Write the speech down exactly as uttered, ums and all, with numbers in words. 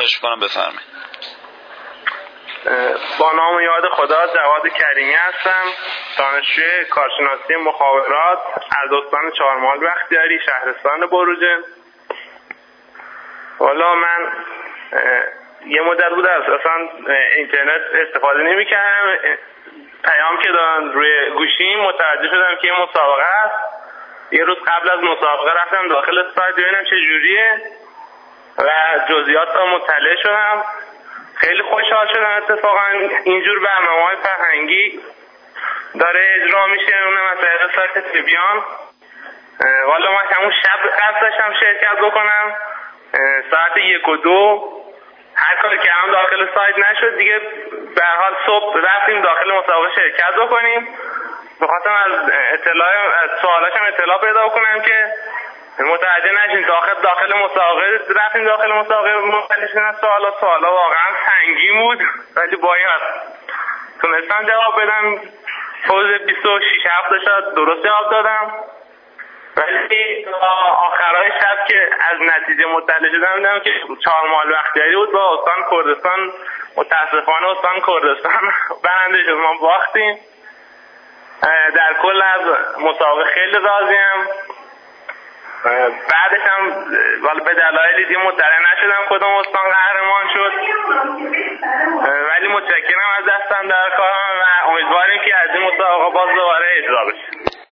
خواهش کنم بفرمایید. با نام و یاد خدا جواد کریمی هستم، دانشجوی کارشناسی مخابرات از استان چهارمحال بختیاری شهرستان بروجرد. والا من یه مدت بود از اصلا اینترنت استفاده نمی‌کردم، پیام که دادن روی گوشیم متوجه شدم که یه مسابقه است. یه روز قبل از مسابقه رفتم داخل سایت ببینم چه جوریه و جزئیات رو مطلع شدم. خیلی خوشحال شدم اتفاقا اینجور برنامه‌های فرهنگی داره اجرا میشه، اون مثلا سایت تریبیان. والا من همون شب قصد داشتم شرکت بکنم، ساعت یک و دو هر کاری که هم داخل سایت نشد دیگه. به هر حال صبح رفتیم داخل مسابقه شرکت بکنیم. بخواستم از اطلاع از سوالاشم اطلاع پیدا کنم که متوجه نشین داخل داخل مسابقه رفتیم داخل مسابقه مختلف از سوالا سوالا واقعا سنگین بود، ولی با این تونستم جواب بدم. فوز بیست و شش هفته شد درست جواب دادم، ولی آخرای شب که از نتیجه مطلع شدم دیدم که چهارمحال بختیاری بود با استان کردستان. متاسفانه استان کردستان برنده شد، ما باختیم. در کل از مسابقه خیلی راضیم. بعدش هم ولی به دلایلی دیگه مطلع نشدم کدوم استان قهرمان شد، ولی متشکرم از دستم در کارم و امیدواریم که از این مسابقه باز دوباره اجرا بشه.